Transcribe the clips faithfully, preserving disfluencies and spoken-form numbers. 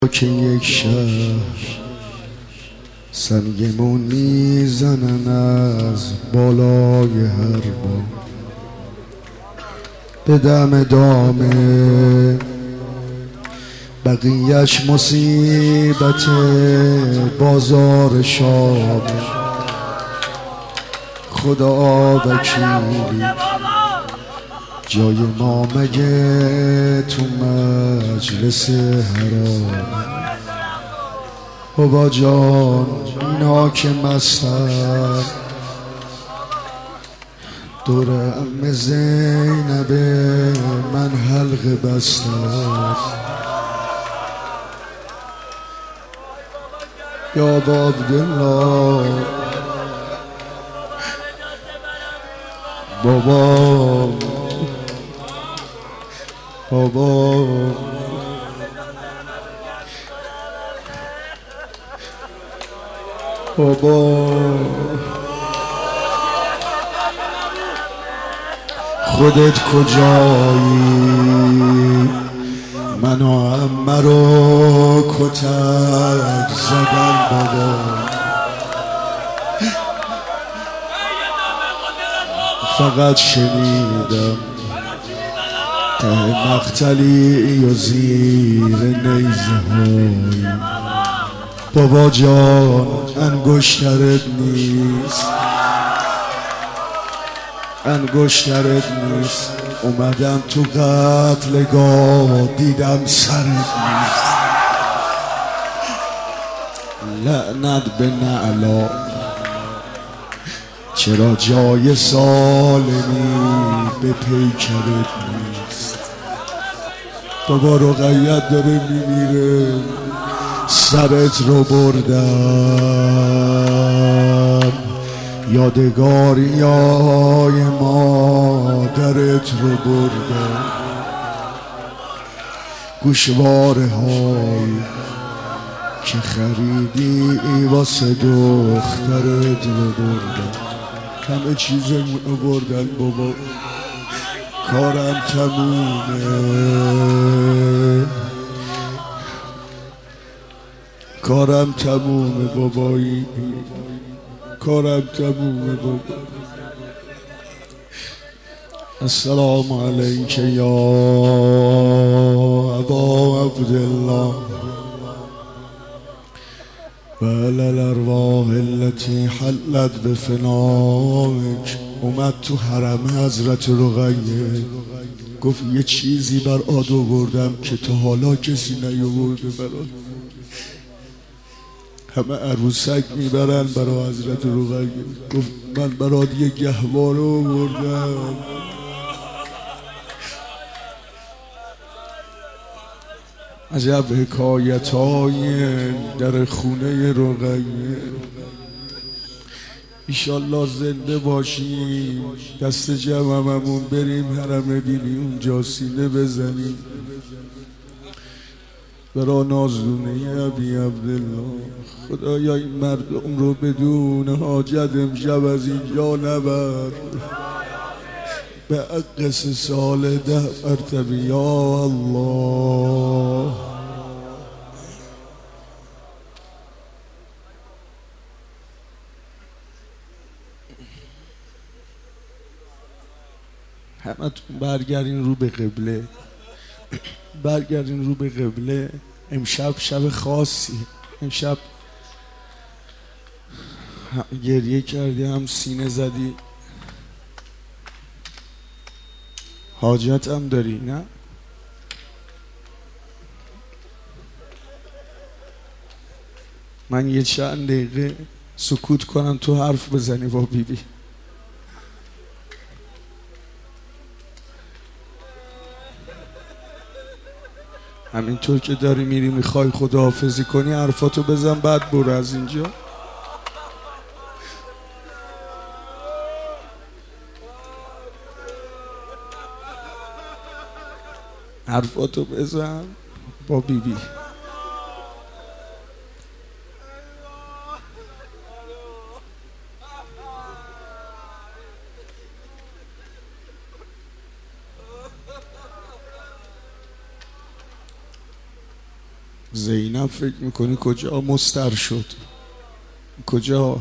که یک شهر سنگمون میزنن از بالای هر با به دم دامه بقیهش مصیبت بازار شام خدا وکیلی جای ما مگه تو مجلس حرام بابا جان اینا که مستن دور ام زینب من حلقه بستن یا با عبدالله بابا بابا بابا خودت کجایی منو عمه رو کتک زدن بابا فقط شنیدم ته مقتلی و زیر نیزه های بابا جان انگشترت نیست انگشترت نیست اومدم تو قتلگاه دیدم سرت نیست لعنت به نعلا چرا جای سالمی به پیکرت نیست بابا رقیت داره میمیره سرت رو بردم یادگاری های مادرت رو بردم گوشواره های که خریدی واسه دخترت رو بردم همه چیزمون رو بردن بابا کارم تمومه کارم تمومه بابایی کارم تمومه بابا السلام علیک یا ابا عبدالله و علی الارواح التي حلت بفنائک اومد تو حرم حضرت رقیه گفت یه چیزی بر آد آوردم که تا حالا کسی نیاورده برات همه عروسک میبرن برای حضرت رقیه گفت من برات یه گهواره آوردم عجب حکایتای در خونه رقیه ایشالله زنده باشیم دست جمعمون بریم حرم بیبی اونجا سینه بزنیم برا نازدونه ابی عبدالله خدایا این مردم رو بدون حاجت امشب از اینجا نبر به اقص سال ده مرتبه یا الله همتون برگردین رو به قبله برگردین رو به قبله امشب شب خاصی امشب هم گریه کردی هم سینه زدی حاجت هم داری نه من یه چند دقیقه سکوت کنم تو حرف بزنی با بیبی همینطور که داری میری میخوای خداحافظی کنی حرفاتو بزن بعد برو از اینجا حرفاتو بزن با بیبی زینب فکر میکنی کجا مستر شد؟ کجا؟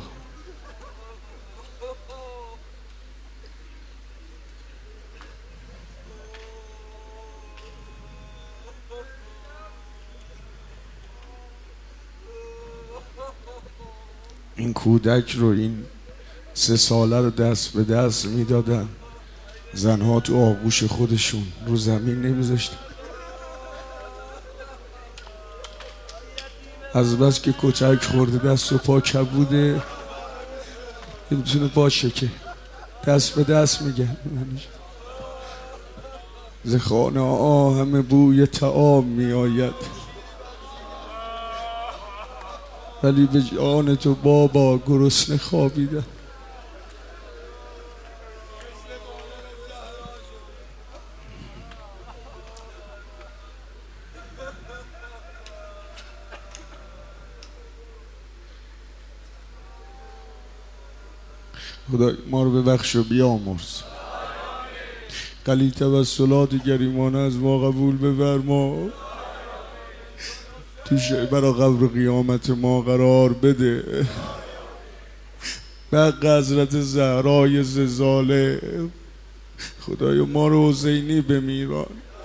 این کودک رو، این سه ساله رو دست به دست میدادن، زنها تو آغوش خودشون رو زمین نمیذاشتن. از بس که کتک خورده دست و پا کبوده، نمیتونه باشه که دست به دست میگن. ز خانه آهم بوی طعام میآید، ولی به جان تو بابا گرسنه خوابیدم. خدای ما رو ببخش و بیامرز. قلیل توسلات گریمانه از ما قبول بفرما. تو شعبر قبر قیامت ما قرار بده. به حق حضرت زهرای زلزاله خدای ما رو حسینی بمیران،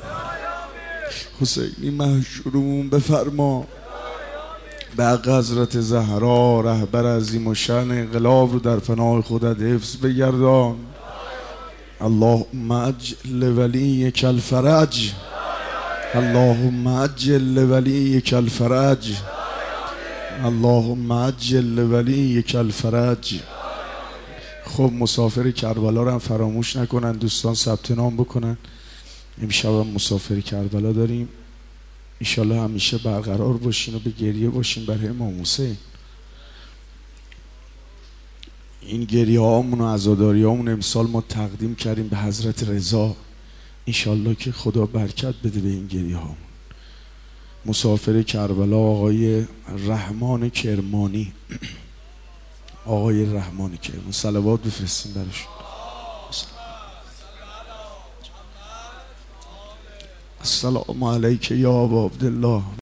حسینی محشورمون بفرما. به حق حضرت زهرا رهبر عظیم و شأن انقلاب رو در پناه خودت حفظ بگردان. اللهم عجل ولیک الفرج، اللهم عجل ولیک الفرج، اللهم عجل ولیک الفرج. خب مسافر کربلا رو هم فراموش نکنن دوستان، ثبت نام بکنن. امشب هم مسافر کربلا داریم، انشالله همیشه برقرار باشین و به گریه باشین برای امام حسین. این گریه هامون و عزاداری هامون امسال ما تقدیم کردیم به حضرت رضا، انشالله که خدا برکت بده به این گریه هامون. مسافر کربلا آقای رحمان کرمانی، آقای رحمان کرمانی، صلوات بفرستیم براشون. السلام علیک یا ابا عبدالله.